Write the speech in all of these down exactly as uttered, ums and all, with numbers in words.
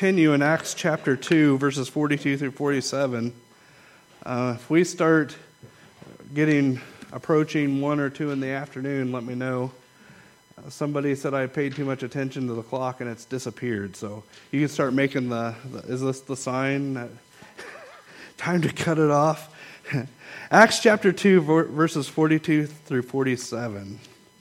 continue in Acts chapter two, verses forty-two through forty-seven. Uh, if we start getting approaching one or two in the afternoon, let me know. Uh, somebody said I paid too much attention to the clock and it's disappeared. So you can start making the, the is this the sign? That time to cut it off. Acts chapter two, verses forty-two through forty-seven.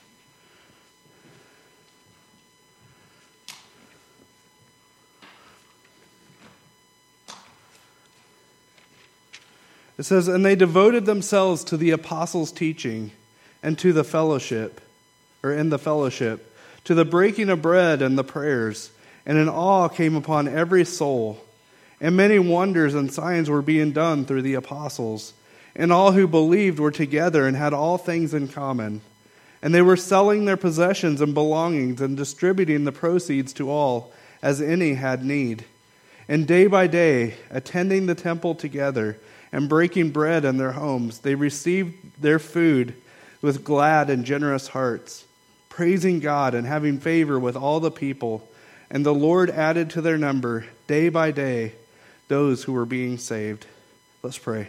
It says, "And they devoted themselves to the apostles' teaching and to the fellowship, or in the fellowship, to the breaking of bread and the prayers. And an awe came upon every soul. And many wonders and signs were being done through the apostles. And all who believed were together and had all things in common. And they were selling their possessions and belongings and distributing the proceeds to all, as any had need. And day by day, attending the temple together, and breaking bread in their homes, they received their food with glad and generous hearts, praising God and having favor with all the people. And the Lord added to their number, day by day, those who were being saved." Let's pray.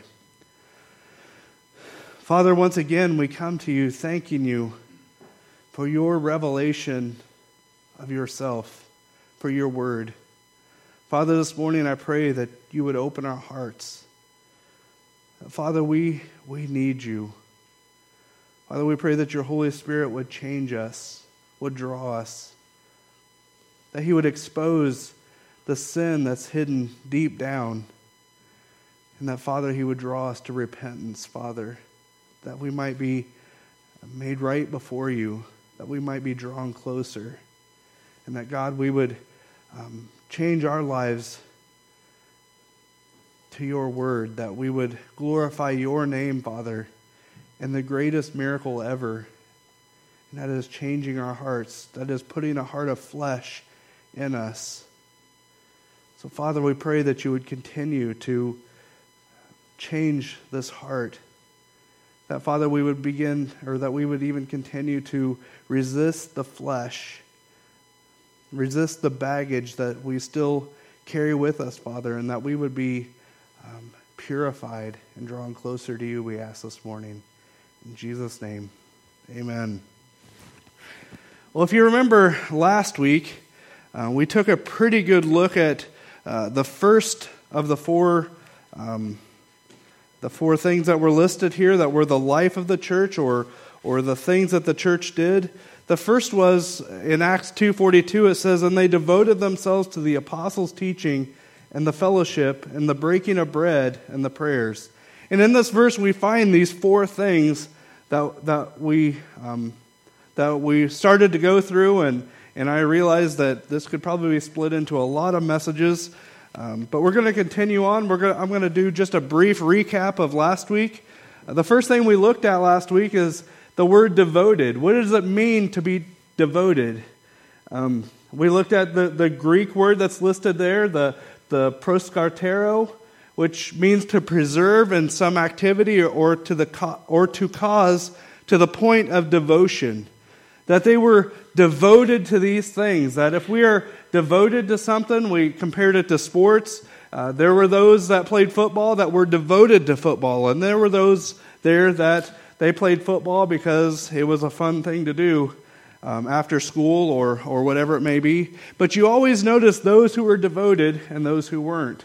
Father, once again, we come to you thanking you for your revelation of yourself, for your word. Father, this morning I pray that you would open our hearts. Father, we we need you. Father, we pray that your Holy Spirit would change us, would draw us, that he would expose the sin that's hidden deep down, and that, Father, he would draw us to repentance, Father, that we might be made right before you, that we might be drawn closer, and that, God, we would um, change our lives to your word, that we would glorify your name, Father, in the greatest miracle ever, and that is changing our hearts, that is putting a heart of flesh in us. So, Father, we pray that you would continue to change this heart, that, Father, we would begin, or that we would even continue to resist the flesh, resist the baggage that we still carry with us, Father, and that we would be Um, purified and drawn closer to you, we ask this morning. In Jesus' name, amen. Well, if you remember last week, uh, we took a pretty good look at uh, the first of the four um, the four things that were listed here that were the life of the church, or or the things that the church did. The first was in Acts two forty-two. It says, "And they devoted themselves to the apostles' teaching and the fellowship, and the breaking of bread, and the prayers." And in this verse, we find these four things that that we um, that we started to go through, and and I realized that this could probably be split into a lot of messages. Um, but we're going to continue on. We're going. I'm going to do just a brief recap of last week. Uh, the first thing we looked at last week is the word devoted. What does it mean to be devoted? Um, we looked at the the Greek word that's listed there, the the proskartero, which means to preserve in some activity, or, or to the co- or to cause to the point of devotion. That they were devoted to these things. That if we are devoted to something, we compared it to sports. Uh, there were those that played football that were devoted to football, and there were those there that they played football because it was a fun thing to do. Um, after school or or whatever it may be. But you always notice those who were devoted and those who weren't.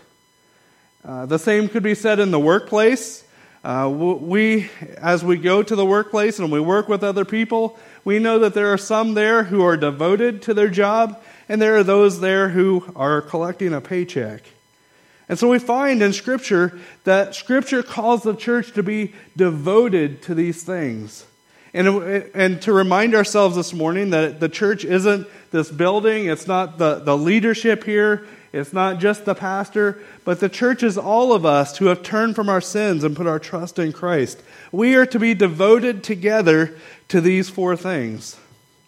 Uh, the same could be said in the workplace. Uh, we, as we go to the workplace and we work with other people, we know that there are some there who are devoted to their job, and there are those there who are collecting a paycheck. And so we find in Scripture that Scripture calls the church to be devoted to these things. And, and to remind ourselves this morning that the church isn't this building, it's not the, the leadership here, it's not just the pastor, but the church is all of us who have turned from our sins and put our trust in Christ. We are to be devoted together to these four things.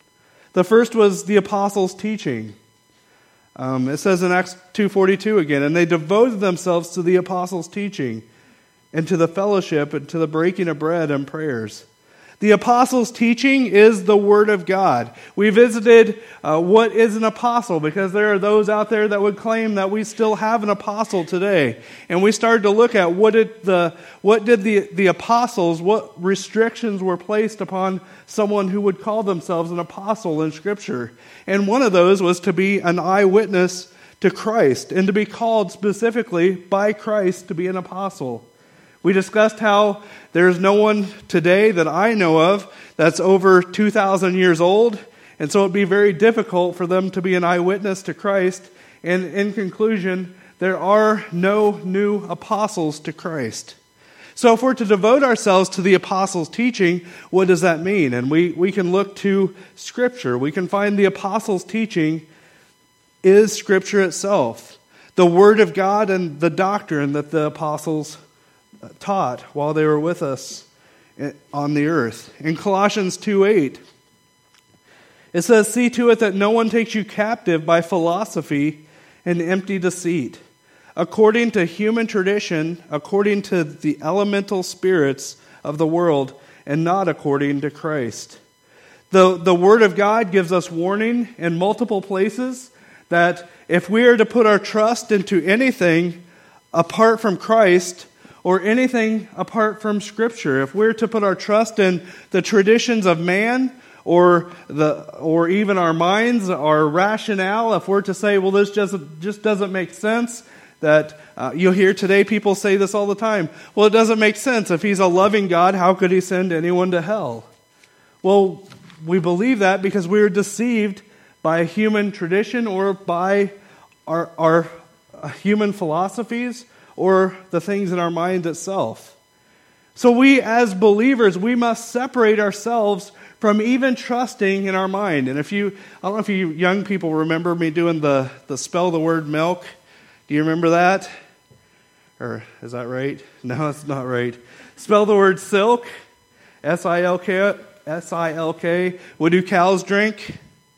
The first was the apostles' teaching. Um, it says in Acts two forty-two again, "And they devoted themselves to the apostles' teaching and to the fellowship and to the breaking of bread and prayers." The apostles' teaching is the Word of God. We visited uh, what is an apostle, because there are those out there that would claim that we still have an apostle today. And we started to look at what did the what did the, the apostles, what restrictions were placed upon someone who would call themselves an apostle in Scripture. And one of those was to be an eyewitness to Christ, and to be called specifically by Christ to be an apostle. We discussed how there's no one today that I know of that's over two thousand years old, and so it'd be very difficult for them to be an eyewitness to Christ. And in conclusion, there are no new apostles to Christ. So if we're to devote ourselves to the apostles' teaching, what does that mean? And we, we can look to Scripture. We can find the apostles' teaching is Scripture itself, the Word of God and the doctrine that the apostles taught while they were with us on the earth. In Colossians two eight, it says, "See to it that no one takes you captive by philosophy and empty deceit, according to human tradition, according to the elemental spirits of the world, and not according to Christ." The, the Word of God gives us warning in multiple places that if we are to put our trust into anything apart from Christ, or anything apart from Scripture, if we're to put our trust in the traditions of man, or the or even our minds, our rationale, if we're to say, well, this just, just doesn't make sense, that uh, you'll hear today people say this all the time, well, it doesn't make sense. If He's a loving God, how could He send anyone to hell? Well, we believe that because we are deceived by human tradition or by our, our human philosophies, or the things in our mind itself. So we as believers, we must separate ourselves from even trusting in our mind. And if you, I don't know if you young people remember me doing the, the spell the word milk. Do you remember that? Or is that right? No, that's not right. Spell the word silk. S I L K. S I L K. What do cows drink?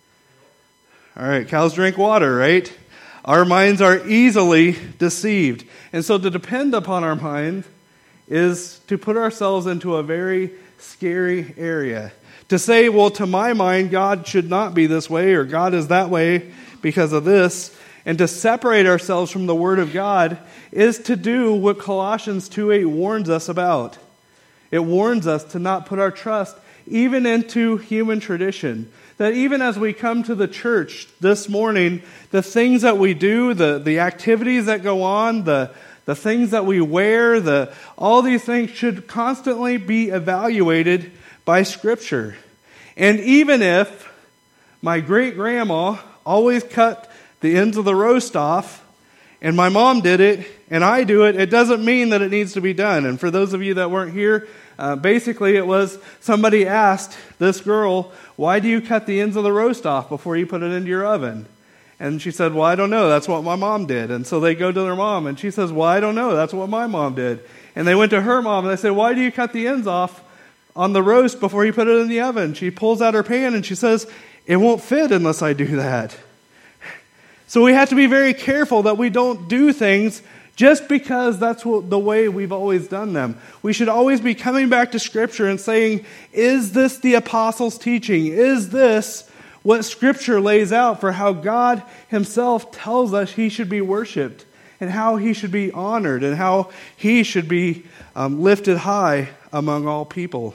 All right, cows drink water, right? Our minds are easily deceived. And so to depend upon our mind is to put ourselves into a very scary area. To say, well, to my mind, God should not be this way, or God is that way because of this, and to separate ourselves from the Word of God is to do what Colossians two eight warns us about. It warns us to not put our trust even into human tradition. That even as we come to the church this morning, the things that we do, the, the activities that go on, the, the things that we wear, the all these things should constantly be evaluated by Scripture. And even if my great-grandma always cut the ends of the roast off, and my mom did it, and I do it, it doesn't mean that it needs to be done. And for those of you that weren't here, uh, basically it was somebody asked this girl, why do you cut the ends of the roast off before you put it into your oven? And she said, well, I don't know. That's what my mom did. And so they go to their mom, and she says, well, I don't know. That's what my mom did. And they went to her mom, and they said, why do you cut the ends off on the roast before you put it in the oven? She pulls out her pan, and she says, it won't fit unless I do that. So we have to be very careful that we don't do things just because that's what, the way we've always done them. We should always be coming back to Scripture and saying, is this the apostles' teaching? Is this what Scripture lays out for how God Himself tells us He should be worshipped, and how He should be honored, and how He should be um, lifted high among all people?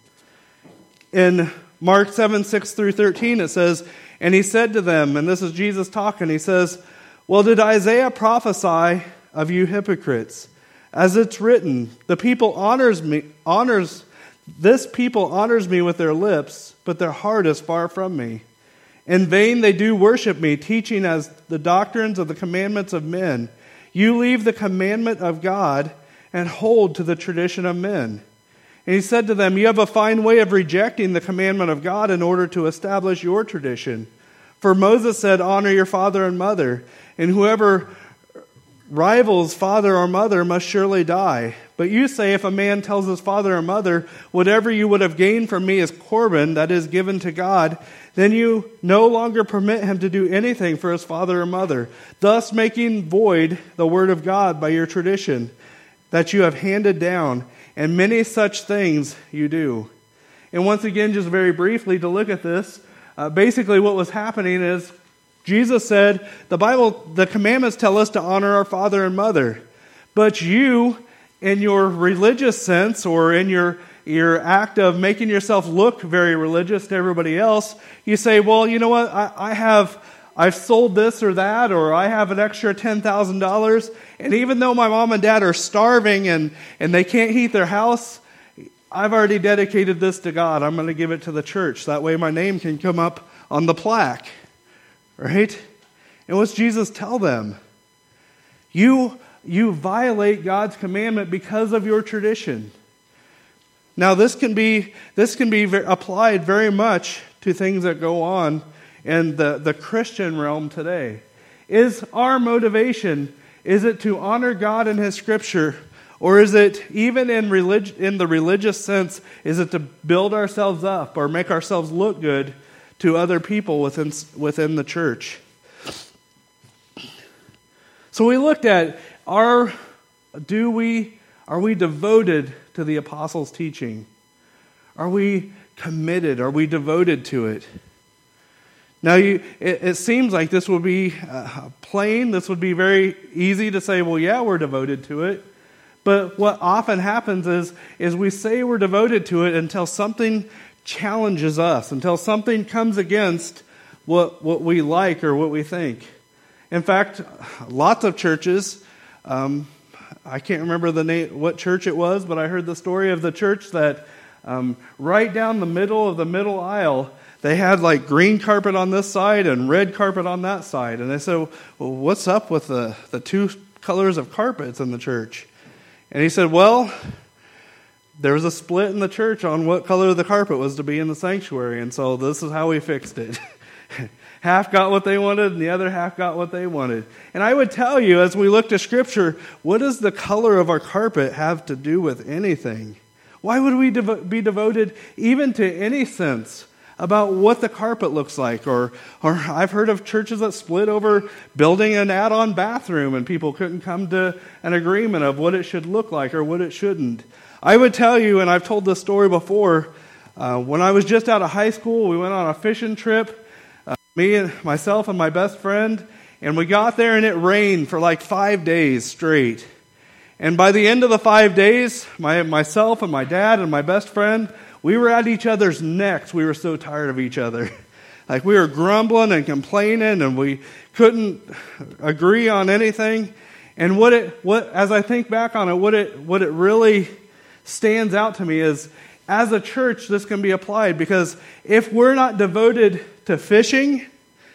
In Mark seven, six through thirteen, it says, and He said to them, and this is Jesus talking, He says, well, did Isaiah prophesy of you hypocrites? As it's written, the people honors me, honors, this people honors me with their lips, but their heart is far from me. In vain they do worship me, teaching as the doctrines of the commandments of men. You leave the commandment of God and hold to the tradition of men. And He said to them, you have a fine way of rejecting the commandment of God in order to establish your tradition. For Moses said, honor your father and mother, and whoever rivals father or mother must surely die. But you say, if a man tells his father or mother, whatever you would have gained from me is Corban, that is given to God, then you no longer permit him to do anything for his father or mother, thus making void the word of God by your tradition that you have handed down, and many such things you do. And once again, just very briefly to look at this, uh, basically what was happening is Jesus said, the Bible, the commandments tell us to honor our father and mother. But you, in your religious sense, or in your, your act of making yourself look very religious to everybody else, you say, well, you know what, I, I have... I've sold this or that, or I have an extra ten thousand dollars, and even though my mom and dad are starving and, and they can't heat their house, I've already dedicated this to God. I'm going to give it to the church. That way my name can come up on the plaque. Right? And what's Jesus tell them? You, you violate God's commandment because of your tradition. Now this can be, this can be applied very much to things that go on in the, the Christian realm today. Is our motivation, is it to honor God and His Scripture, or is it, even in relig- in the religious sense, is it to build ourselves up or make ourselves look good to other people within, within the church? So we looked at, are, do we, are we devoted to the apostles' teaching? Are we committed? Are we devoted to it? Now, you, it, it seems like this would be uh, plain. This would be very easy to say, well, yeah, we're devoted to it. But what often happens is, is we say we're devoted to it until something challenges us, until something comes against what, what we like or what we think. In fact, lots of churches, um, I can't remember the name, what church it was, but I heard the story of the church that um, right down the middle of the middle aisle, they had like green carpet on this side and red carpet on that side. And they said, well, what's up with the, the two colors of carpets in the church? And he said, well, there was a split in the church on what color the carpet was to be in the sanctuary. And so this is how we fixed it. Half got what they wanted and the other half got what they wanted. And I would tell you, as we look to Scripture, what does the color of our carpet have to do with anything? Why would we devo- be devoted even to any sense about what the carpet looks like? Or or I've heard of churches that split over building an add-on bathroom and people couldn't come to an agreement of what it should look like or what it shouldn't. I would tell you, and I've told this story before, uh, when I was just out of high school, we went on a fishing trip, uh, me and myself and my best friend, and we got there and it rained for like five days straight. And by the end of the five days, my myself and my dad and my best friend, we were at each other's necks. We were so tired of each other. Like we were grumbling and complaining and we couldn't agree on anything. And what it, what, as I think back on it, what it, what it really stands out to me is, as a church, this can be applied, because if we're not devoted to fishing,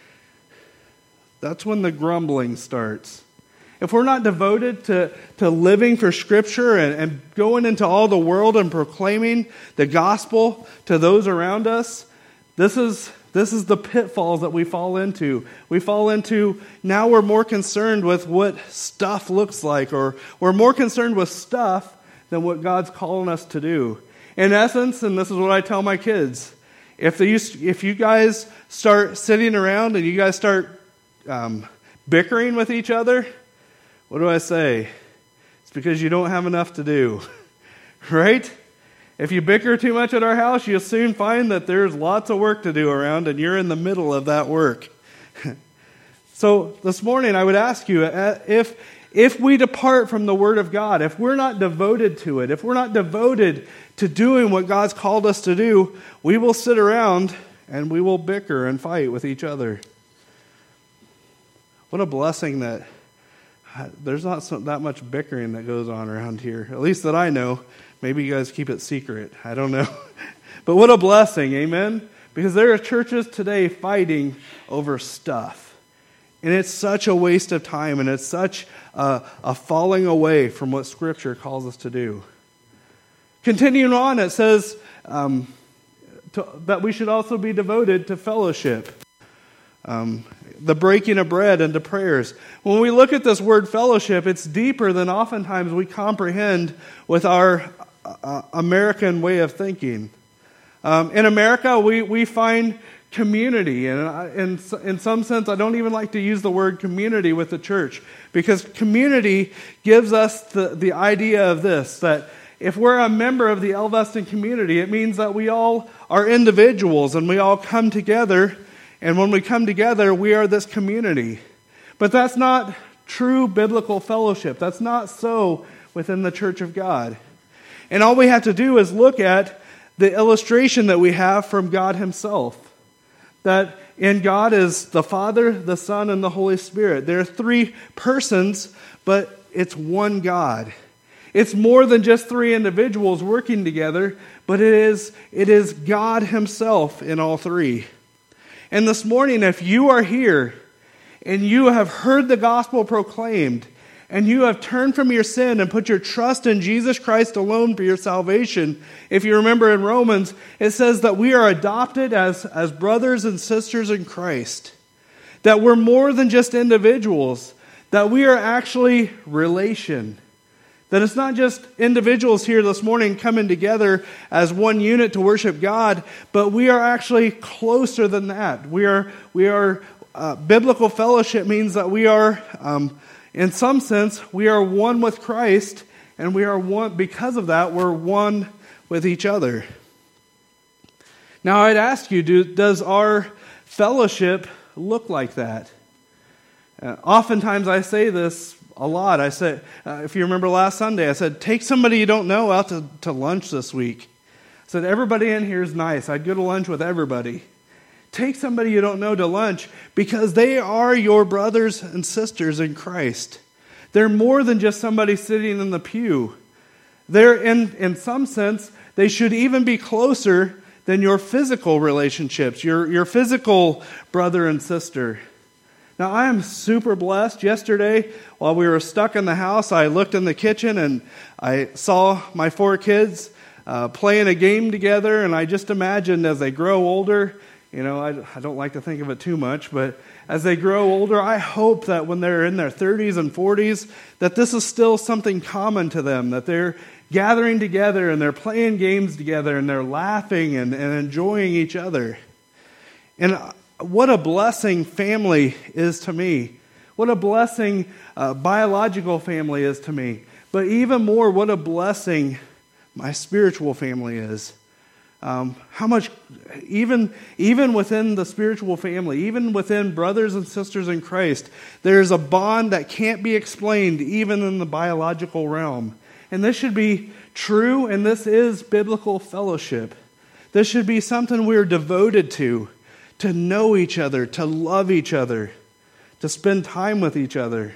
that's when the grumbling starts. If we're not devoted to, to living for Scripture and, and going into all the world and proclaiming the gospel to those around us, this is this is the pitfalls that we fall into. We fall into, now we're more concerned with what stuff looks like, or we're more concerned with stuff than what God's calling us to do. In essence, and this is what I tell my kids, if they used, if you guys start sitting around and you guys start um, bickering with each other, what do I say? It's because you don't have enough to do, right? If you bicker too much at our house, you'll soon find that there's lots of work to do around and you're in the middle of that work. So this morning I would ask you, if, if we depart from the Word of God, if we're not devoted to it, if we're not devoted to doing what God's called us to do, we will sit around and we will bicker and fight with each other. What a blessing that there's not so, that much bickering that goes on around here, at least that I know. Maybe you guys keep it secret. I don't know. But what a blessing, amen? Because there are churches today fighting over stuff. And it's such a waste of time, and it's such a, a falling away from what Scripture calls us to do. Continuing on, it says um, to, that we should also be devoted to fellowship. Um, the breaking of bread and to prayers. When we look at this word fellowship, it's deeper than oftentimes we comprehend with our uh, American way of thinking. Um, in America, we, we find community, and in, in some sense, I don't even like to use the word community with the church, because community gives us the, the idea of this, that if we're a member of the Elveston community, it means that we all are individuals and we all come together. And when we come together, we are this community. But that's not true biblical fellowship. That's not so within the Church of God. And all we have to do is look at the illustration that we have from God himself. That in God is the Father, the Son, and the Holy Spirit. There are three persons, but it's one God. It's more than just three individuals working together, but it is, it is God himself in all three. And this morning, if you are here and you have heard the gospel proclaimed, and you have turned from your sin and put your trust in Jesus Christ alone for your salvation, if you remember in Romans, it says that we are adopted as, as brothers and sisters in Christ. That we're more than just individuals. That we are actually relation. That it's not just individuals here this morning coming together as one unit to worship God, but we are actually closer than that. We are, we are uh, biblical fellowship means that we are... Um, In some sense, we are one with Christ, and we are one, because of that, we're one with each other. Now, I'd ask you, do, does our fellowship look like that? Uh, oftentimes, I say this a lot. I said, uh, if you remember last Sunday, I said, take somebody you don't know out to, to lunch this week. I said, everybody in here is nice. I'd go to lunch with everybody. Take somebody you don't know to lunch because they are your brothers and sisters in Christ. They're more than just somebody sitting in the pew. They're in, in some sense, they should even be closer than your physical relationships, your, your physical brother and sister. Now, I am super blessed. Yesterday, while we were stuck in the house, I looked in the kitchen and I saw my four kids uh, playing a game together, and I just imagined as they grow older. You know, I, I don't like to think of it too much, but as they grow older, I hope that when they're in their thirties and forties, that this is still something common to them, that they're gathering together and they're playing games together and they're laughing and, and enjoying each other. And what a blessing family is to me. What a blessing uh, biological family is to me. But even more, what a blessing my spiritual family is. Um, how much, even, even within the spiritual family, even within brothers and sisters in Christ, there's a bond that can't be explained even in the biological realm. And this should be true, and this is biblical fellowship. This should be something we're devoted to, to know each other, to love each other, to spend time with each other.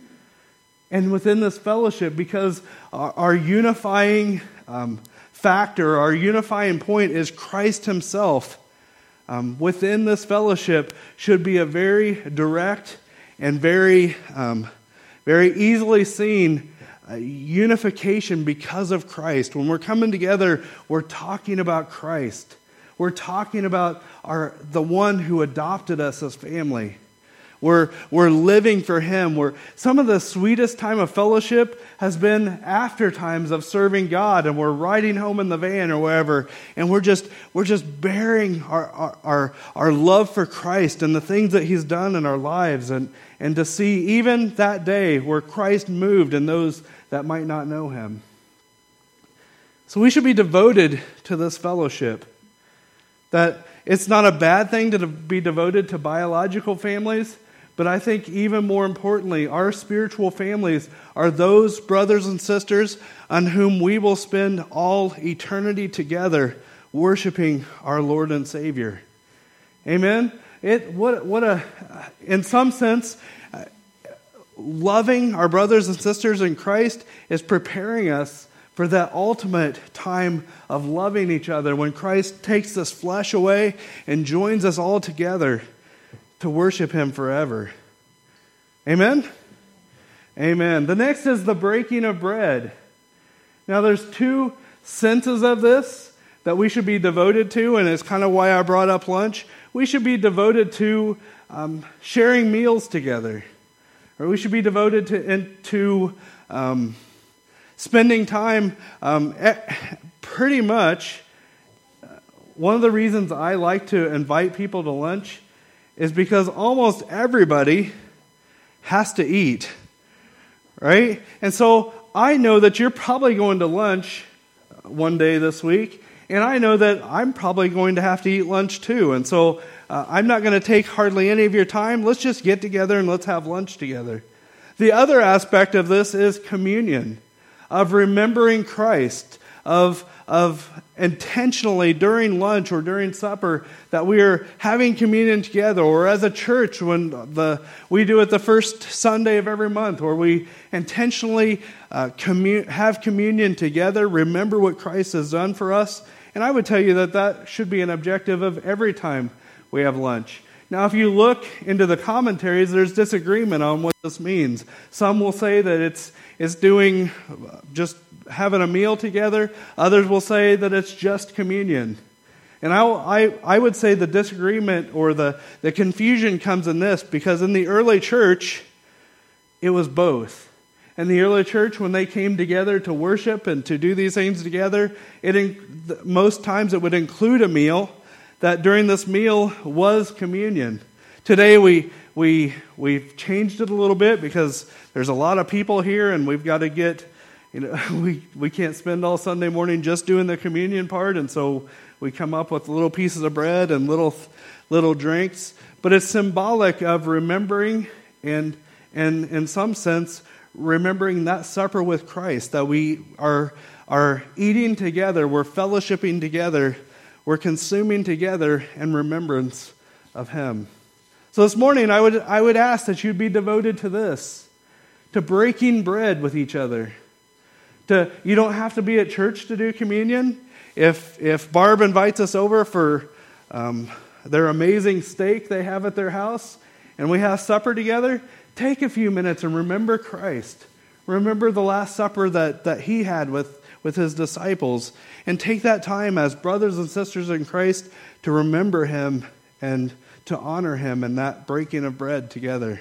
And within this fellowship, because our, our unifying um, factor, our unifying point is Christ himself. Um, within this fellowship should be a very direct and very, um, very easily seen uh, unification because of Christ. When we're coming together, we're talking about Christ. We're talking about our the one who adopted us as family. We're, we're living for him. We're, some of the sweetest time of fellowship has been after times of serving God, and we're riding home in the van or wherever, and we're just we're just bearing our, our, our, our love for Christ and the things that he's done in our lives, and, and to see even that day where Christ moved in those that might not know him. So we should be devoted to this fellowship. That it's not a bad thing to be devoted to biological families, but I think even more importantly, our spiritual families are those brothers and sisters on whom we will spend all eternity together worshiping our Lord and Savior. Amen? It what what a in some sense, loving our brothers and sisters in Christ is preparing us for that ultimate time of loving each other when Christ takes this flesh away and joins us all together to worship him forever. Amen? Amen. The next is the breaking of bread. Now there's two senses of this that we should be devoted to, and it's kind of why I brought up lunch. We should be devoted to um, sharing meals together. Or we should be devoted to, in, to um, spending time um, pretty much. One of the reasons I like to invite people to lunch is because almost everybody has to eat, right? And so I know that you're probably going to lunch one day this week, and I know that I'm probably going to have to eat lunch too. And so uh, I'm not going to take hardly any of your time. Let's just get together and let's have lunch together. The other aspect of this is communion, of remembering Christ, of of intentionally during lunch or during supper that we are having communion together, or as a church when the we do it the first Sunday of every month, where we intentionally uh, commun- have communion together, remember what Christ has done for us. And I would tell you that that should be an objective of every time we have lunch. Now, if you look into the commentaries, there's disagreement on what this means. Some will say that it's it's doing just having a meal together. Others will say that it's just communion. And I, I, I would say the disagreement or the, the confusion comes in this, because in the early church, it was both. In the early church, when they came together to worship and to do these things together, it most times it would include a meal, that during this meal was communion. Today we we we've changed it a little bit because there's a lot of people here, and we've got to get, you know, we we can't spend all Sunday morning just doing the communion part, and so we come up with little pieces of bread and little little drinks. But it's symbolic of remembering and and in some sense remembering that supper with Christ, that we are are eating together, we're fellowshipping together, we're consuming together in remembrance of Him. So this morning, I would I would ask that you'd be devoted to this, to breaking bread with each other. To you don't have to be at church to do communion. If if Barb invites us over for um, their amazing steak they have at their house, and we have supper together, take a few minutes and remember Christ. Remember the Last Supper that, that He had with, with His disciples, and take that time as brothers and sisters in Christ to remember Him and to honor Him in that breaking of bread together.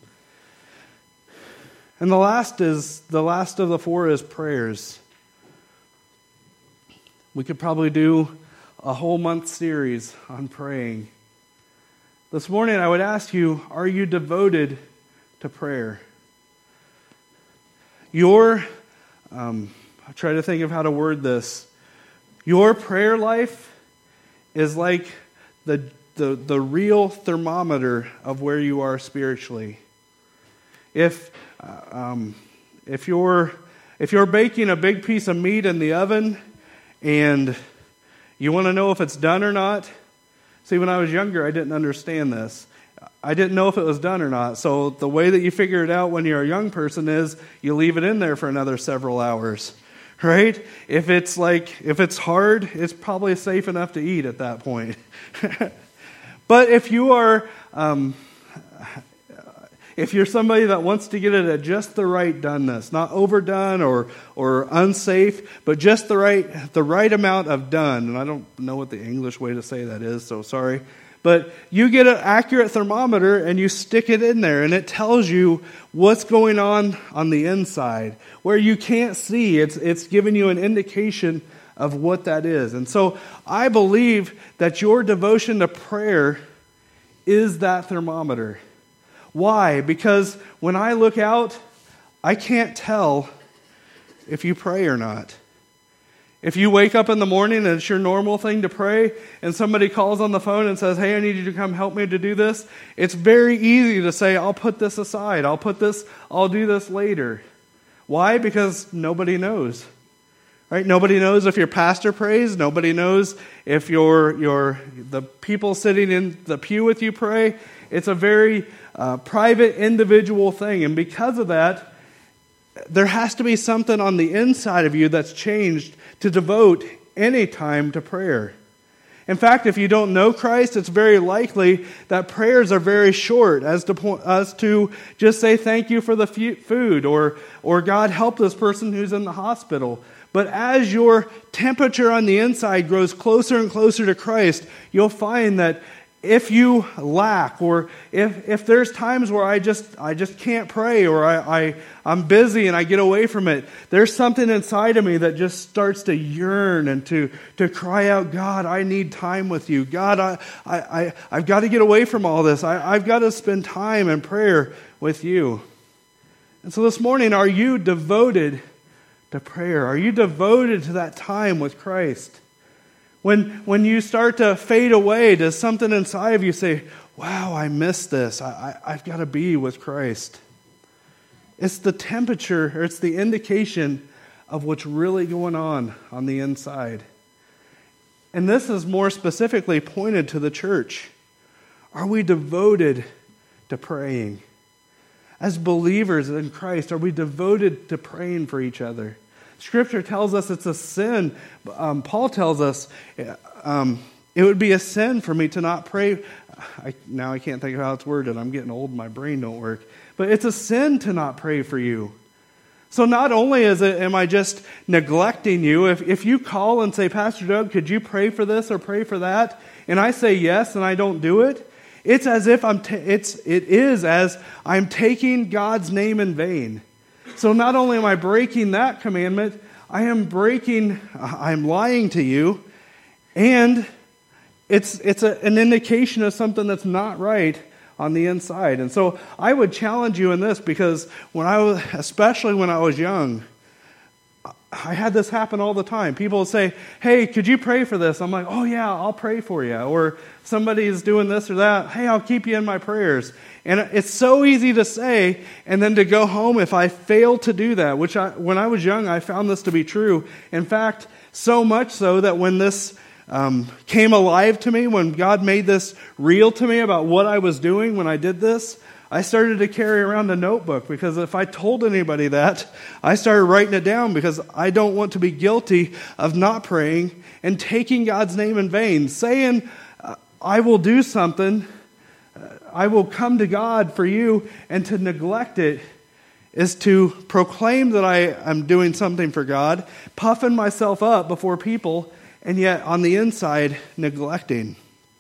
And the last is the last of the four is prayers. We could probably do a whole month series on praying. This morning I would ask you, are you devoted to prayer? Your, um, I try to think of how to word this. Your prayer life is like the the the real thermometer of where you are spiritually. If uh, um, if you're if you're baking a big piece of meat in the oven and you want to know if it's done or not. See, when I was younger, I didn't understand this. I didn't know if it was done or not. So the way that you figure it out when you're a young person is you leave it in there for another several hours, right? If it's like, if it's hard, it's probably safe enough to eat at that point. But if you are, um, if you're somebody that wants to get it at just the right doneness, not overdone or or unsafe, but just the right the right amount of done, and I don't know what the English way to say that is, so sorry. But you get an accurate thermometer and you stick it in there, and it tells you what's going on on the inside. Where you can't see, it's it's giving you an indication of what that is. And so I believe that your devotion to prayer is that thermometer. Why? Because when I look out, I can't tell if you pray or not. If you wake up in the morning and it's your normal thing to pray, and somebody calls on the phone and says, hey, I need you to come help me to do this, it's very easy to say, I'll put this aside. I'll put this, I'll do this later. Why? Because nobody knows. Right? Nobody knows if your pastor prays. Nobody knows if your your the people sitting in the pew with you pray. It's a very uh, private, individual thing. And because of that, there has to be something on the inside of you that's changed to devote any time to prayer. In fact, if you don't know Christ, it's very likely that prayers are very short, as to point, us to just say thank you for the food, or or God help this person who's in the hospital. But as your temperature on the inside grows closer and closer to Christ, you'll find that if you lack, or if if there's times where I just I just can't pray, or I, I I'm busy and I get away from it, there's something inside of me that just starts to yearn and to to cry out, God, I need time with you. God, I I, I I've got to get away from all this. I, I've got to spend time in prayer with you. And so this morning, are you devoted to prayer? Are you devoted to that time with Christ? When, when you start to fade away, does something inside of you say, wow, I missed this. I, I, I've got to be with Christ. It's the temperature, or it's the indication of what's really going on on the inside. And this is more specifically pointed to the church. Are we devoted to praying? As believers in Christ, are we devoted to praying for each other? Scripture tells us it's a sin. Um, Paul tells us um, it would be a sin for me to not pray. I, now I can't think of how it's worded. I'm getting old and my brain don't work. But it's a sin to not pray for you. So not only is it, am I just neglecting you, if, if you call and say, Pastor Doug, could you pray for this or pray for that? And I say yes and I don't do it, it's as if I'm, ta- it's, it is as I'm taking God's name in vain. So not only am I breaking that commandment, I am breaking, I'm lying to you, and it's, it's a, an indication of something that's not right on the inside. And so I would challenge you in this, because when I was, especially when I was young, I had this happen all the time. People would say, hey, could you pray for this? I'm like, oh yeah, I'll pray for you. Or somebody's doing this or that. Hey, I'll keep you in my prayers. And it's so easy to say, and then to go home if I fail to do that, which I, when I was young, I found this to be true. In fact, so much so that when this Um, came alive to me, when God made this real to me about what I was doing when I did this, I started to carry around a notebook, because if I told anybody that, I started writing it down, because I don't want to be guilty of not praying and taking God's name in vain, saying uh, I will do something, uh, I will come to God for you, and to neglect it is to proclaim that I am doing something for God, puffing myself up before people, and yet on the inside, neglecting.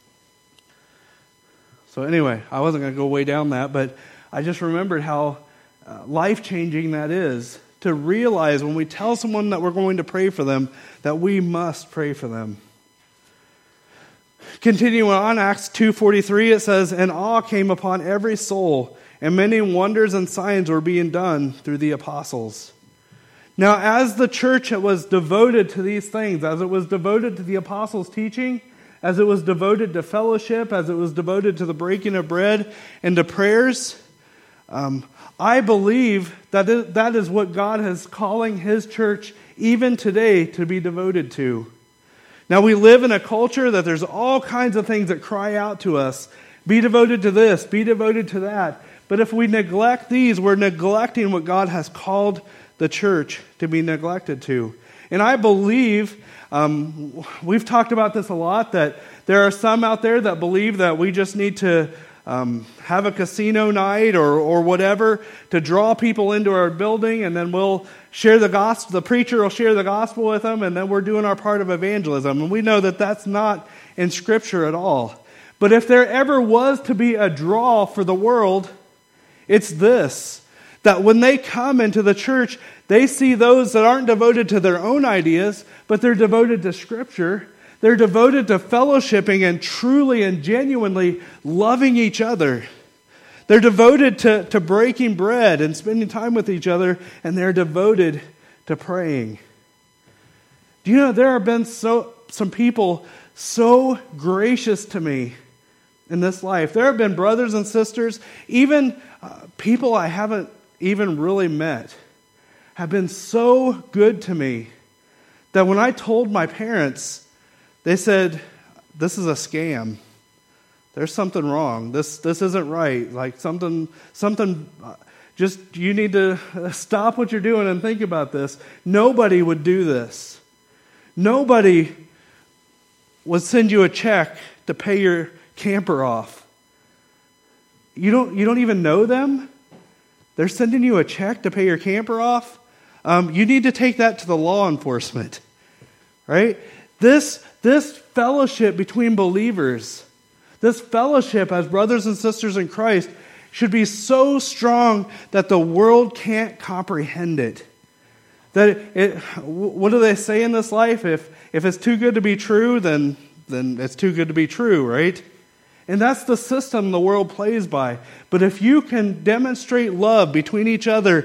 So anyway, I wasn't going to go way down that, but I just remembered how uh, life-changing that is, to realize when we tell someone that we're going to pray for them, that we must pray for them. Continuing on, Acts two forty-three, it says, and awe came upon every soul, and many wonders and signs were being done through the apostles. Now, as the church was devoted to these things, as it was devoted to the apostles' teaching, as it was devoted to fellowship, as it was devoted to the breaking of bread and to prayers, um, I believe that it, that is what God is calling His church even today to be devoted to. Now, we live in a culture that there's all kinds of things that cry out to us. Be devoted to this, be devoted to that. But if we neglect these, we're neglecting what God has called the church to be neglected to. And I believe, um, we've talked about this a lot, that there are some out there that believe that we just need to um, have a casino night or, or whatever to draw people into our building, and then we'll share the gospel, the preacher will share the gospel with them, and then we're doing our part of evangelism. And we know that that's not in Scripture at all. But if there ever was to be a draw for the world, it's this. That when they come into the church, they see those that aren't devoted to their own ideas, but they're devoted to Scripture. They're devoted to fellowshipping and truly and genuinely loving each other. They're devoted to, to breaking bread and spending time with each other, and they're devoted to praying. Do you know there have been so some people so gracious to me in this life? There have been brothers and sisters, even uh, people I haven't even really met, have been so good to me that when I told my parents, they said, this is a scam. There's something wrong. This this isn't right. Like something, something, just you need to stop what you're doing and think about this. Nobody would do this. Nobody would send you a check to pay your camper off. You don't, you don't even know them? They're sending you a check to pay your camper off? Um, you need to take that to the law enforcement, right? This, this fellowship between believers, this fellowship as brothers and sisters in Christ should be so strong that the world can't comprehend it. That it, it what do they say in this life? If if it's too good to be true, then then it's too good to be true, right? And that's the system the world plays by. But if you can demonstrate love between each other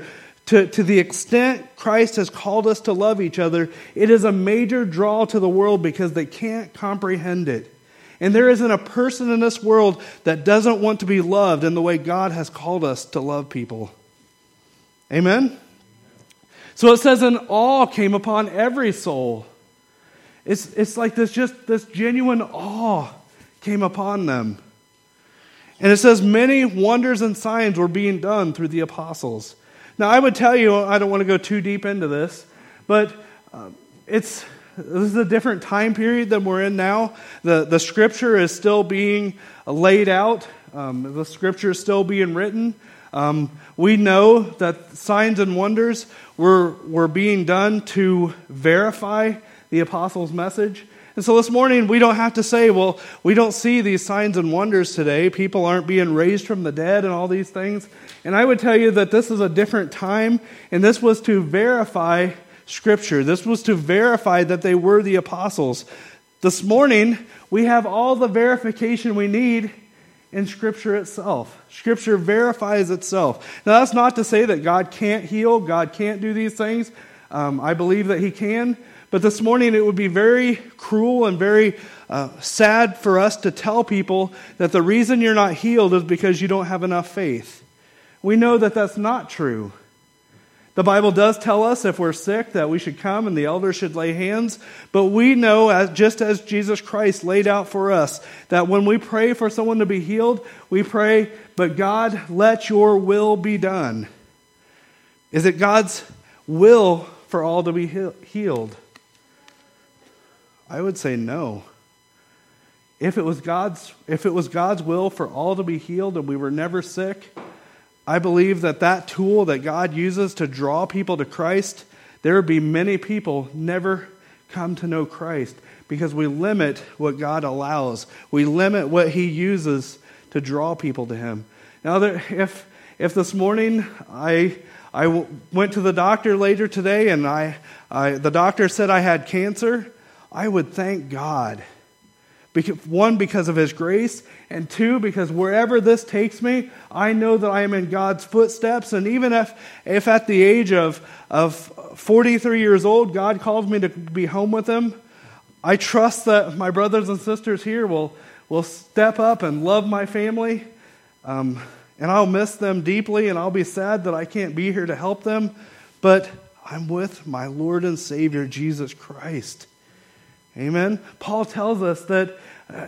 To, to the extent Christ has called us to love each other, it is a major draw to the world because they can't comprehend it. And there isn't a person in this world that doesn't want to be loved in the way God has called us to love people. Amen? So it says, an awe came upon every soul. It's, it's like this, just this genuine awe came upon them. And it says, many wonders and signs were being done through the apostles. Now, I would tell you, I don't want to go too deep into this, but uh, it's this is a different time period than we're in now. The, the Scripture is still being laid out. Um, the Scripture is still being written. Um, we know that signs and wonders were, were being done to verify the apostles' message. And so this morning, we don't have to say, well, we don't see these signs and wonders today. People aren't being raised from the dead and all these things. And I would tell you that this is a different time, and this was to verify Scripture. This was to verify that they were the apostles. This morning, we have all the verification we need in Scripture itself. Scripture verifies itself. Now, that's not to say that God can't heal, God can't do these things. Um, I believe that He can. But this morning it would be very cruel and very uh, sad for us to tell people that the reason you're not healed is because you don't have enough faith. We know that that's not true. The Bible does tell us if we're sick that we should come and the elders should lay hands. But we know, as, just as Jesus Christ laid out for us, that when we pray for someone to be healed, we pray, but God, let your will be done. Is it God's will for all to be healed? I would say no. If it was God's, if it was God's will for all to be healed and we were never sick, I believe that that tool that God uses to draw people to Christ, there would be many people never come to know Christ because we limit what God allows. We limit what He uses to draw people to Him. Now, there, if if this morning I I w- went to the doctor later today and I, I the doctor said I had cancer, I would thank God. Because, one, because of His grace, and two, because wherever this takes me, I know that I am in God's footsteps. And even if, if at the age of, of forty-three years old, God calls me to be home with Him, I trust that my brothers and sisters here will, will step up and love my family. Um, and I'll miss them deeply, and I'll be sad that I can't be here to help them. But I'm with my Lord and Savior, Jesus Christ. Amen. Paul tells us that uh,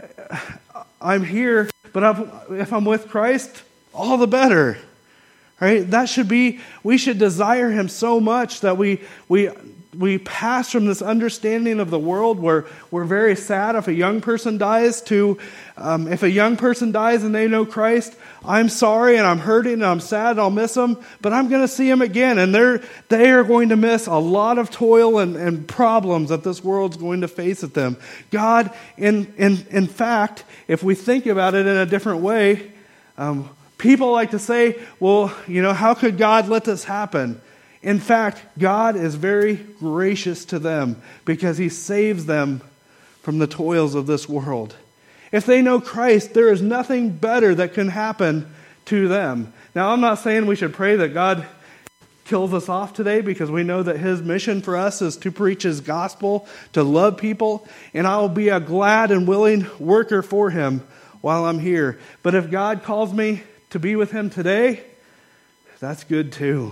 I'm here, but I'm, if I'm with Christ, all the better. Right? That should be, we should desire Him so much that we we we pass from this understanding of the world where we're very sad if a young person dies to um, if a young person dies and they know Christ, I'm sorry and I'm hurting and I'm sad and I'll miss them, but I'm going to see them again, and they're they are going to miss a lot of toil and, and problems that this world's going to face at them. God, in in in fact, if we think about it in a different way, um, people like to say, well, you know, how could God let this happen? In fact, God is very gracious to them because He saves them from the toils of this world. If they know Christ, there is nothing better that can happen to them. Now, I'm not saying we should pray that God kills us off today because we know that His mission for us is to preach His gospel, to love people, and I will be a glad and willing worker for Him while I'm here. But if God calls me to be with Him today, that's good too.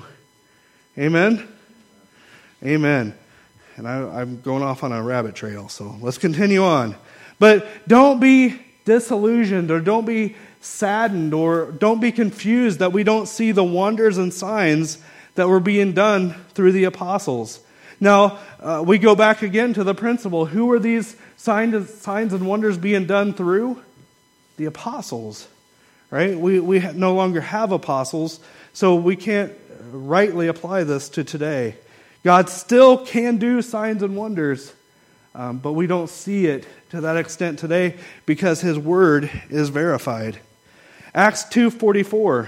Amen? Amen. And I, I'm going off on a rabbit trail, so let's continue on. But don't be disillusioned or don't be saddened or don't be confused that we don't see the wonders and signs that were being done through the apostles. Now, uh, we go back again to the principle. Who are these signs, signs and wonders being done through? The apostles, right? We, we no longer have apostles, so we can't rightly apply this to today. God still can do signs and wonders, um, but we don't see it to that extent today because His word is verified. Acts two forty-four.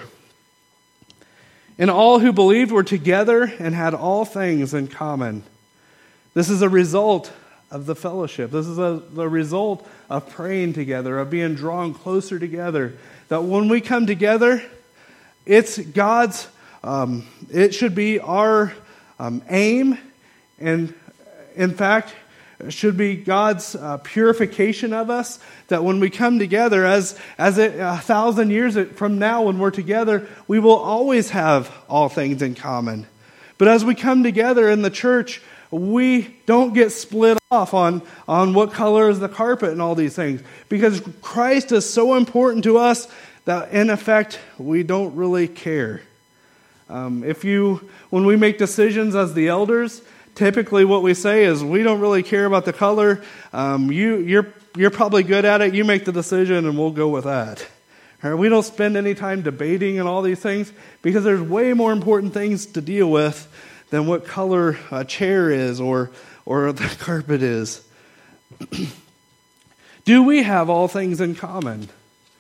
And all who believed were together and had all things in common. This is a result of the fellowship. This is a, the result of praying together, of being drawn closer together. That when we come together, it's God's um, it should be our um, aim, and in fact, it should be God's uh, purification of us, that when we come together, as as it, a thousand years from now when we're together, we will always have all things in common. But as we come together in the church, we don't get split off on, on what color is the carpet and all these things. Because Christ is so important to us that, in effect, we don't really care. Um, if you, when we make decisions as the elders, typically what we say is, we don't really care about the color. Um, you, you're, you're probably good at it. You make the decision and we'll go with that. All right, we don't spend any time debating and all these things because there's way more important things to deal with than what color a chair is or or the carpet is. Do we have all things in common?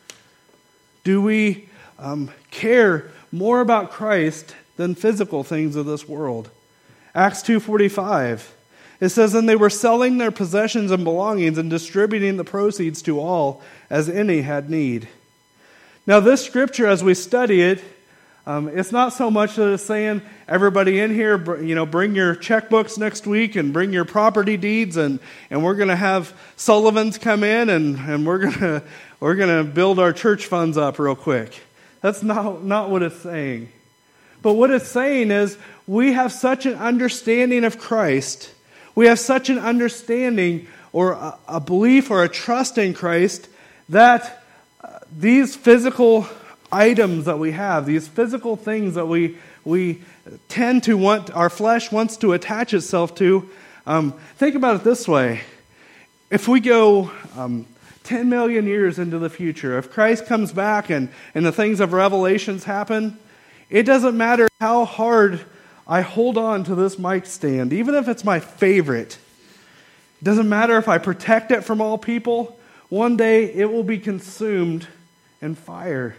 Do we um, care more about Christ than physical things of this world? Acts two forty-five, it says, "And they were selling their possessions and belongings and distributing the proceeds to all as any had need." Now this scripture, as we study it, Um, it's not so much that it's saying, everybody in here, you know, bring your checkbooks next week and bring your property deeds, and, and we're going to have Sullivans come in and, and we're going to we're going to build our church funds up real quick. That's not, not what it's saying. But what it's saying is we have such an understanding of Christ, we have such an understanding or a, a belief or a trust in Christ that uh, these physical items that we have, these physical things that we we tend to want, our flesh wants to attach itself to. Um, think about it this way. If we go um, ten million years into the future, if Christ comes back and, and the things of Revelations happen, it doesn't matter how hard I hold on to this mic stand, even if it's my favorite. It doesn't matter if I protect it from all people. One day it will be consumed in fire.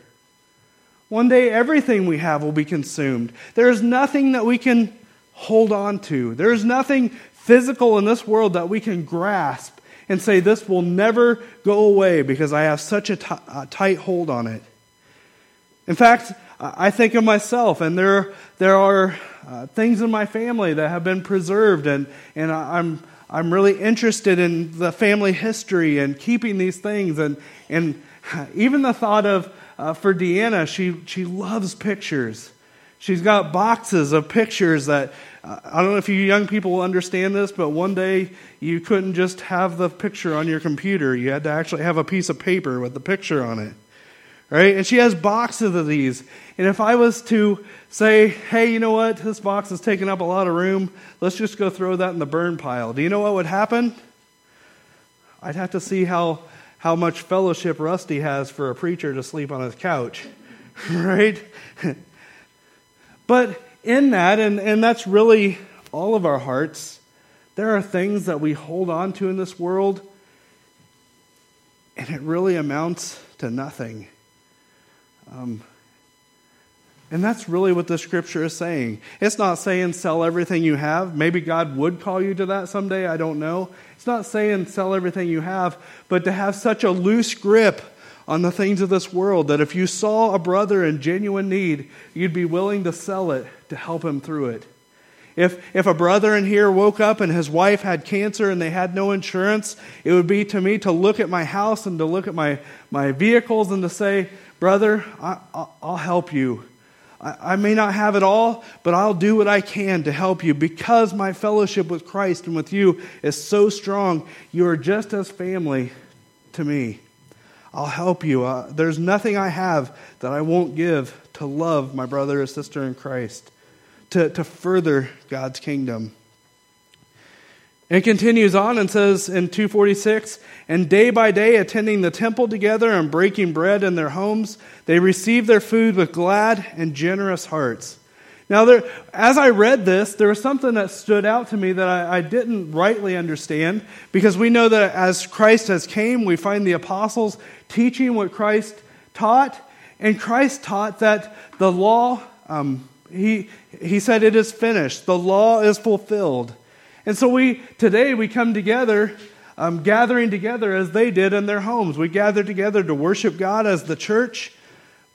One day everything we have will be consumed. There is nothing that we can hold on to. There is nothing physical in this world that we can grasp and say, this will never go away because I have such a, t- a tight hold on it. In fact, I think of myself, and there, there are uh, things in my family that have been preserved, and, and I'm I'm really interested in the family history and keeping these things, and and even the thought of Uh, for Deanna, she, she loves pictures. She's got boxes of pictures that, uh, I don't know if you young people will understand this, but one day you couldn't just have the picture on your computer. You had to actually have a piece of paper with the picture on it. Right? And she has boxes of these. And if I was to say, hey, you know what? This box is taking up a lot of room. Let's just go throw that in the burn pile. Do you know what would happen? I'd have to see how... how much fellowship Rusty has for a preacher to sleep on his couch, right? But in that, and, and that's really all of our hearts, there are things that we hold on to in this world, and it really amounts to nothing. Um, and that's really what the scripture is saying. It's not saying sell everything you have. Maybe God would call you to that someday, I don't know. It's not saying sell everything you have, but to have such a loose grip on the things of this world that if you saw a brother in genuine need, you'd be willing to sell it to help him through it. If if a brother in here woke up and his wife had cancer and they had no insurance, it would be to me to look at my house and to look at my, my vehicles and to say, brother, I, I'll help you. I may not have it all, but I'll do what I can to help you because my fellowship with Christ and with you is so strong. You are just as family to me. I'll help you. Uh, there's nothing I have that I won't give to love my brother or sister in Christ, to, to further God's kingdom. It continues on and says in two forty-six, and day by day attending the temple together and breaking bread in their homes, they received their food with glad and generous hearts. Now, there, as I read this, there was something that stood out to me that I, I didn't rightly understand, because we know that as Christ has came, we find the apostles teaching what Christ taught, and Christ taught that the law, um, he he said it is finished, the law is fulfilled. And so we today we come together, um, gathering together as they did in their homes. We gather together to worship God as the church,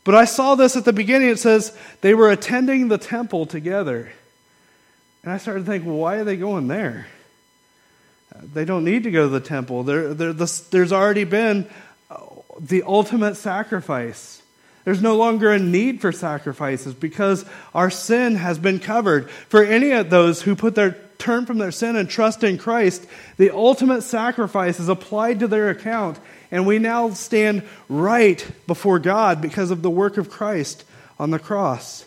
But I saw this at the beginning. It says they were attending the temple together. And I started to think, well, why are they going there? They don't need to go to the temple. There, there, the, there's already been the ultimate sacrifice. There's no longer a need for sacrifices because our sin has been covered. For any of those who put their turn from their sin and trust in Christ, the ultimate sacrifice is applied to their account, and we now stand right before God because of the work of Christ on the cross.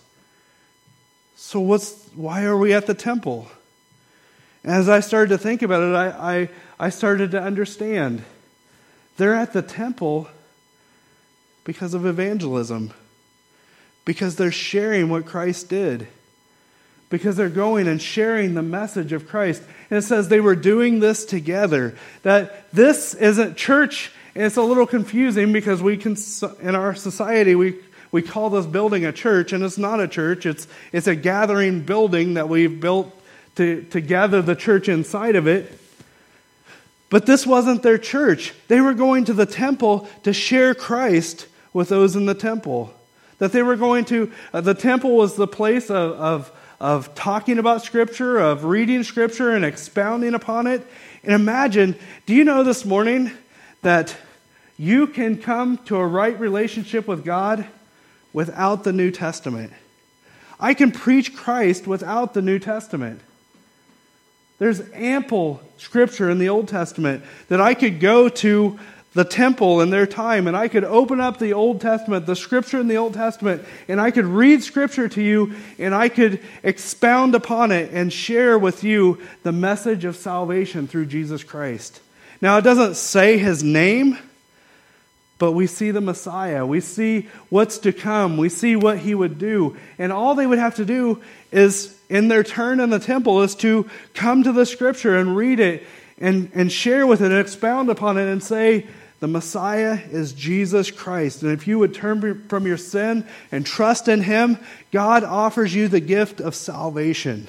So what's why are we at the temple? As I started to think about it, I, I, I started to understand. They're at the temple because of evangelism. Because they're sharing what Christ did. Because they're going and sharing the message of Christ. And it says they were doing this together. That this isn't church. And it's a little confusing because we can, in our society, we we call this building a church, and it's not a church. It's it's a gathering building that we've built to, to gather the church inside of it. But this wasn't their church. They were going to the temple to share Christ with those in the temple. That they were going to, uh, the temple was the place of, of, of talking about Scripture, of reading Scripture and expounding upon it. And imagine, do you know this morning that you can come to a right relationship with God without the New Testament? I can preach Christ without the New Testament. There's ample Scripture in the Old Testament that I could go to the temple in their time and I could open up the Old Testament, the Scripture in the Old Testament, and I could read Scripture to you and I could expound upon it and share with you the message of salvation through Jesus Christ. Now, it doesn't say His name, but we see the Messiah. We see what's to come. We see what He would do. And all they would have to do is, in their turn in the temple, is to come to the Scripture and read it and, and share with it and expound upon it and say, the Messiah is Jesus Christ. And if you would turn from your sin and trust in Him, God offers you the gift of salvation.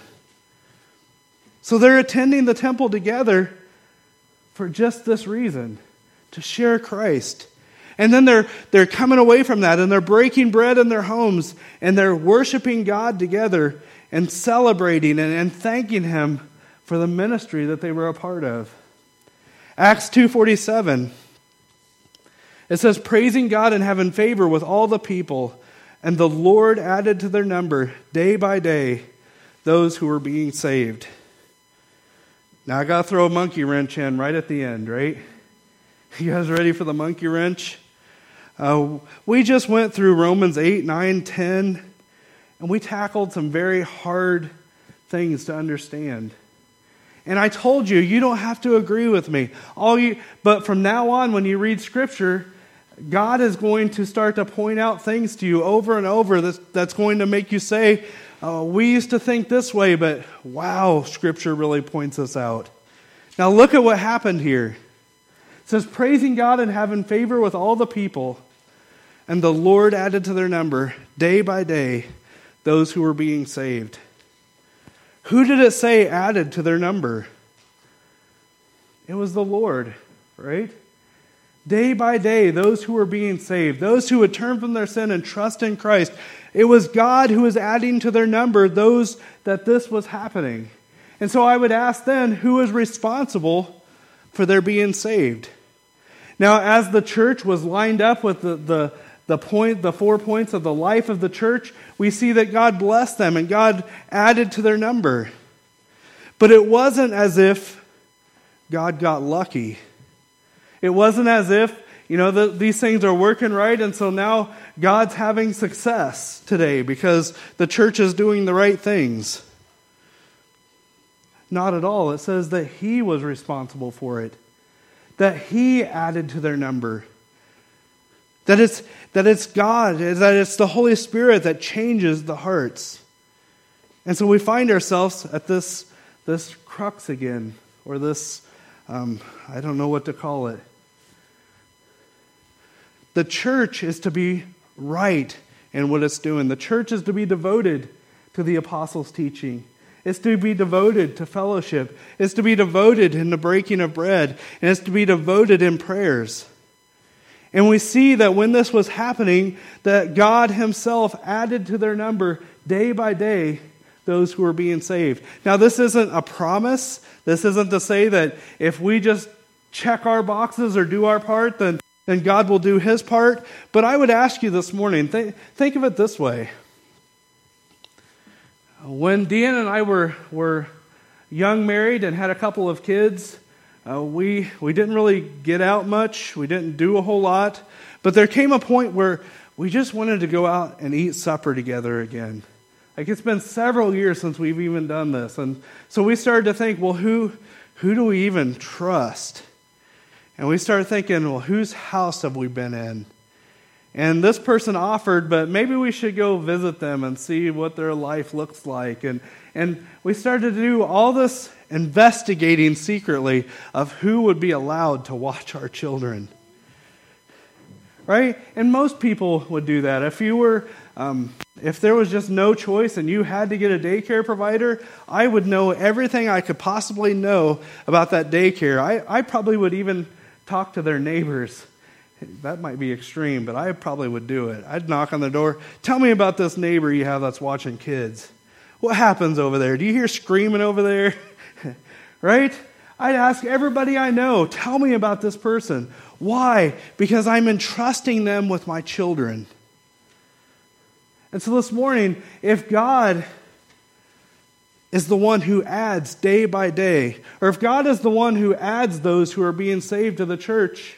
So they're attending the temple together for just this reason, to share Christ. And then they're they're coming away from that and they're breaking bread in their homes and they're worshiping God together and celebrating and, and thanking Him for the ministry that they were a part of. Acts two forty-seven. It says, praising God and having favor with all the people, and the Lord added to their number day by day those who were being saved. Now I got to throw a monkey wrench in right at the end, right? You guys ready for the monkey wrench? Uh, we just went through Romans eight, nine, ten, and we tackled some very hard things to understand. And I told you, you don't have to agree with me. All you, but from now on, when you read Scripture, God is going to start to point out things to you over and over that's, that's going to make you say, oh, we used to think this way, but wow, Scripture really points us out. Now look at what happened here. It says, praising God and having favor with all the people, and the Lord added to their number, day by day, those who were being saved. Who did it say added to their number? It was the Lord, right? Day by day, those who were being saved, those who would turn from their sin and trust in Christ, it was God who was adding to their number those that this was happening. And so I would ask then, who is responsible for their being saved? Now, as the church was lined up with the, the, the point, the four points of the life of the church, we see that God blessed them and God added to their number. But it wasn't as if God got lucky. It wasn't as if, you know, the, these things are working right and so now God's having success today because the church is doing the right things. Not at all. It says that He was responsible for it. That He added to their number. That it's, that it's God, that it's the Holy Spirit that changes the hearts. And so we find ourselves at this, this crux again, or this, um, I don't know what to call it. The church is to be right in what it's doing. The church is to be devoted to the apostles' teaching. It's to be devoted to fellowship. It's to be devoted in the breaking of bread. And it's to be devoted in prayers. And we see that when this was happening, that God himself added to their number day by day those who were being saved. Now, this isn't a promise. This isn't to say that if we just check our boxes or do our part, then, then God will do his part. But I would ask you this morning, th- think of it this way. When Deanna and I were, were young married and had a couple of kids, uh, we, we didn't really get out much. We didn't do a whole lot. But there came a point where we just wanted to go out and eat supper together again. Like, it's been several years since we've even done this. And so we started to think, well, who who do we even trust? And we started thinking, well, whose house have we been in? And this person offered, but maybe we should go visit them and see what their life looks like. And, and we started to do all this investigating secretly of who would be allowed to watch our children. Right? And most people would do that. If you were... Um, if there was just no choice and you had to get a daycare provider, I would know everything I could possibly know about that daycare. I, I probably would even talk to their neighbors. That might be extreme, but I probably would do it. I'd knock on the door. Tell me about this neighbor you have that's watching kids. What happens over there? Do you hear screaming over there? Right? I'd ask everybody I know, tell me about this person. Why? Because I'm entrusting them with my children. And so this morning, if God is the one who adds day by day, or if God is the one who adds those who are being saved to the church,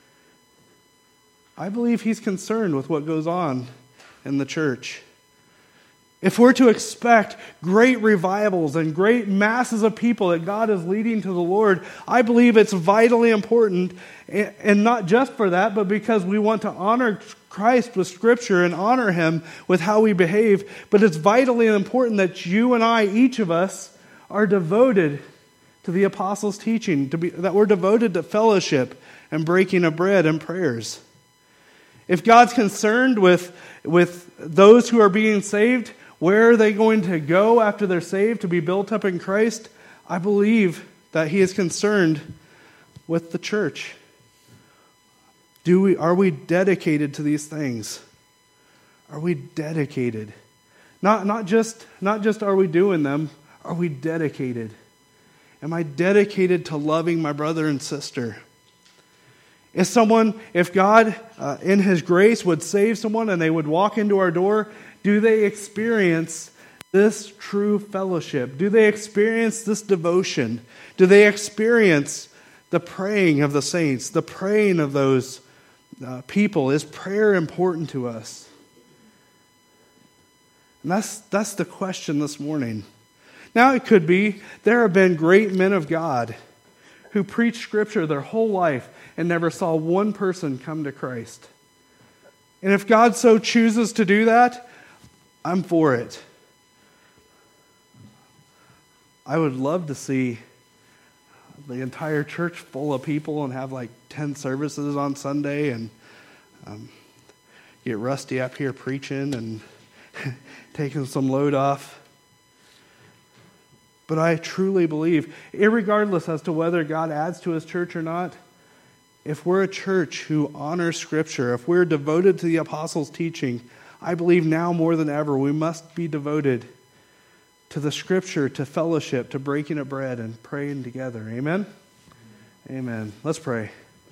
I believe he's concerned with what goes on in the church. If we're to expect great revivals and great masses of people that God is leading to the Lord, I believe it's vitally important, and not just for that, but because we want to honor Christ with Scripture and honor him with how we behave. But it's vitally important that you and I, each of us, are devoted to the apostles' teaching, to be, that we're devoted to fellowship and breaking of bread and prayers. If God's concerned with, with those who are being saved, where are they going to go after they're saved to be built up in Christ? I believe that he is concerned with the church. Do we, are we dedicated to these things? Are we dedicated? Not, not just, not just are we doing them, are we dedicated? Am I dedicated to loving my brother and sister? If someone, if God uh, in his grace would save someone and they would walk into our door, do they experience this true fellowship? Do they experience this devotion? Do they experience the praying of the saints, the praying of those uh, people? Is prayer important to us? And that's, that's the question this morning. Now it could be there have been great men of God who preached Scripture their whole life and never saw one person come to Christ. And if God so chooses to do that, I'm for it. I would love to see the entire church full of people and have like ten services on Sunday and um, get Rusty up here preaching and taking some load off. But I truly believe, irregardless as to whether God adds to his church or not, if we're a church who honors Scripture, if we're devoted to the apostles' teaching, I believe now more than ever we must be devoted to the Scripture, to fellowship, to breaking of bread and praying together. Amen? Amen. Let's pray.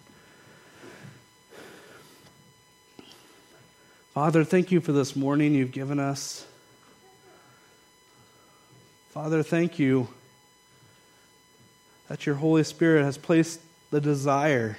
Father, thank you for this morning you've given us. Father, thank you that your Holy Spirit has placed the desire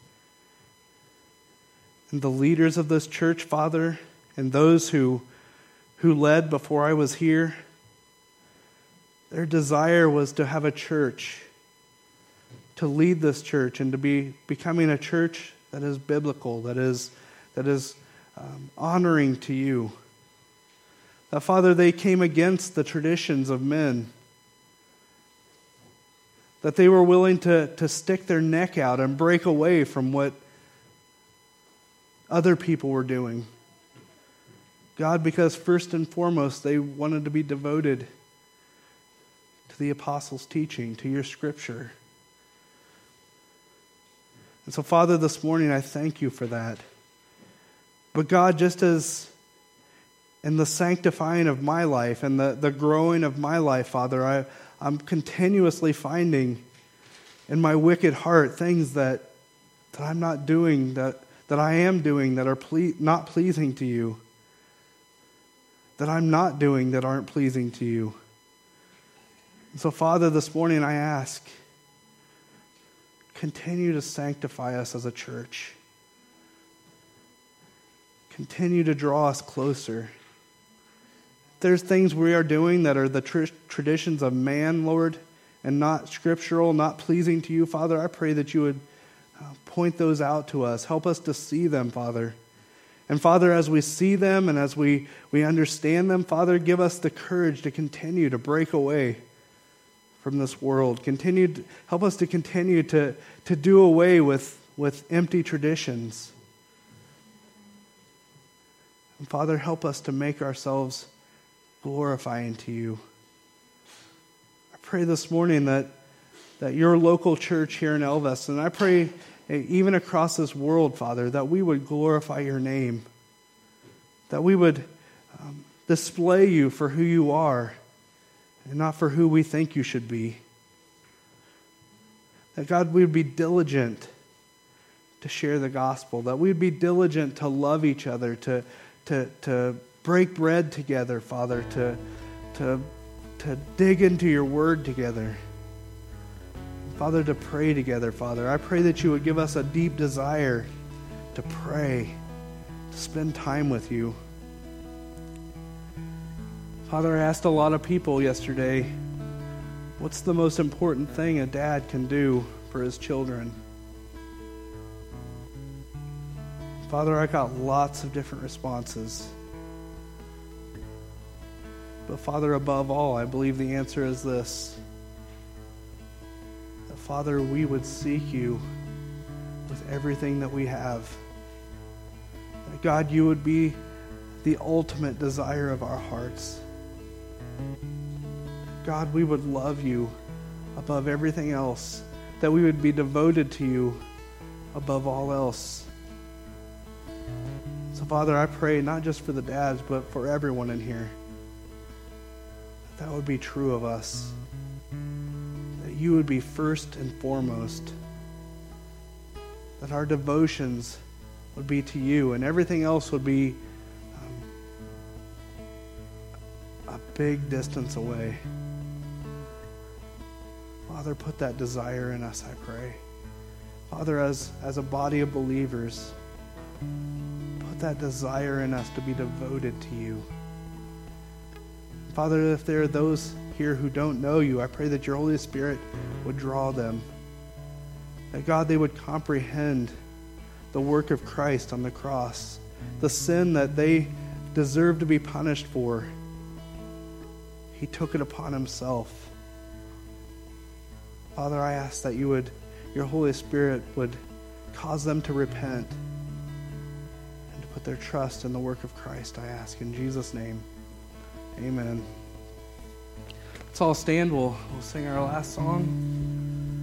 in the leaders of this church, Father, and those who, who led before I was here. Their desire was to have a church, to lead this church, and to be becoming a church that is biblical, that is, that is um, honoring to you. That, Father, they came against the traditions of men. That they were willing to, to stick their neck out and break away from what other people were doing. God, because first and foremost, they wanted to be devoted to the apostles' teaching, to your Scripture. And so, Father, this morning I thank you for that. But God, just as in the sanctifying of my life and the, the growing of my life, Father, I, I'm continuously finding in my wicked heart things that, that I'm not doing, that, that I am doing, that are ple- not pleasing to you. That I'm not doing that aren't pleasing to you. And so, Father, this morning I ask, continue to sanctify us as a church. Continue to draw us closer. If there's things we are doing that are the tr- traditions of man, Lord, and not scriptural, not pleasing to you, Father, I pray that you would uh, point those out to us. Help us to see them, Father. And Father, as we see them and as we, we understand them, Father, give us the courage to continue to break away from this world. Continue to, help us to continue to, to do away with, with empty traditions. And Father, help us to make ourselves glorifying to you. I pray this morning that, that your local church here in Elvis, and I pray even across this world, Father, that we would glorify your name, that we would um, display you for who you are and not for who we think you should be. That, God, we would be diligent to share the gospel, that we would be diligent to love each other, to, to, to break bread together, Father, to, to, to dig into your word together. Father, to pray together, Father. I pray that you would give us a deep desire to pray, to spend time with you. Father, I asked a lot of people yesterday, what's the most important thing a dad can do for his children? Father, I got lots of different responses. But Father, above all, I believe the answer is this. Father, we would seek you with everything that we have. That God, you would be the ultimate desire of our hearts. God, we would love you above everything else. That we would be devoted to you above all else. So, Father, I pray not just for the dads, but for everyone in here, that that would be true of us. You would be first and foremost. That our devotions would be to you, and everything else would be um, a big distance away. Father, put that desire in us, I pray. Father, as, as a body of believers, put that desire in us to be devoted to you. Father, if there are those here who don't know you, I pray that your Holy Spirit would draw them. That, God, they would comprehend the work of Christ on the cross, the sin that they deserve to be punished for. He took it upon himself. Father, I ask that you would, your Holy Spirit would cause them to repent and to put their trust in the work of Christ, I ask in Jesus' name. Amen. Let's all stand. We'll, we'll sing our last song.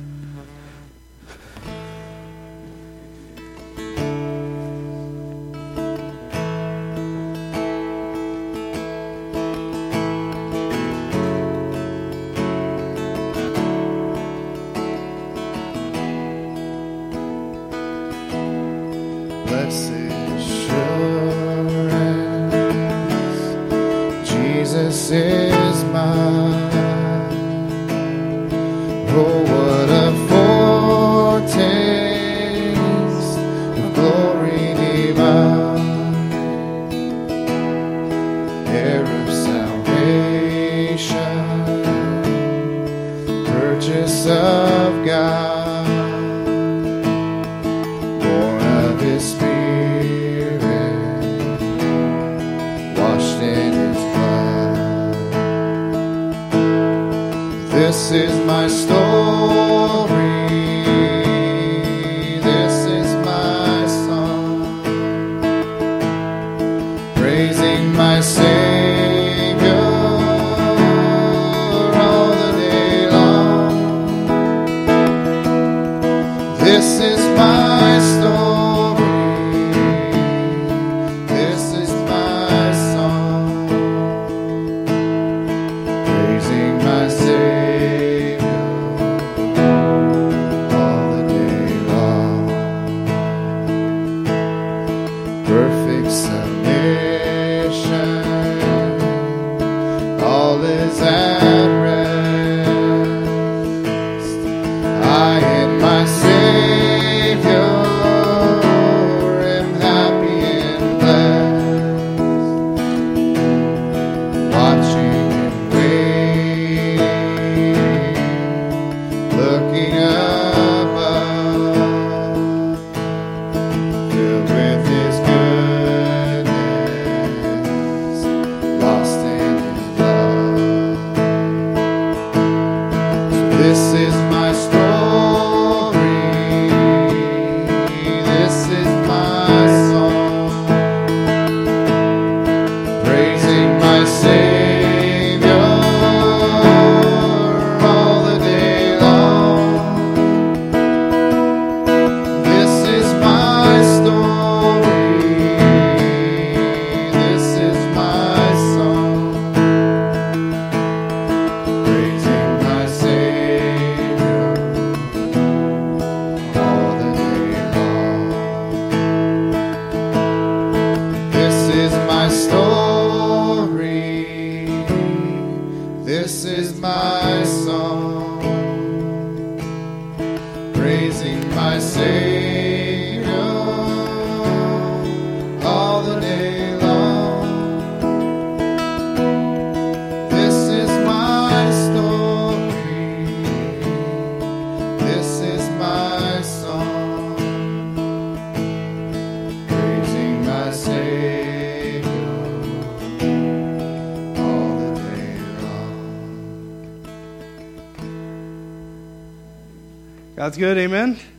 Blessed assurance, Jesus is mine. Oh, what a foretaste of glory divine, heir of salvation, purchase of God, born of His Spirit, washed in His blood. This is my story, this is my song, praising my Savior all the day long. This is my This is my story. This is my song. Praising my Savior all the day long. This is my story. This is my song. Praising my Savior all the day long. This is my story. This is my song. Praising my Savior all the day long. This is my story. This is my song. Praising my Savior all the day long. God's good, amen?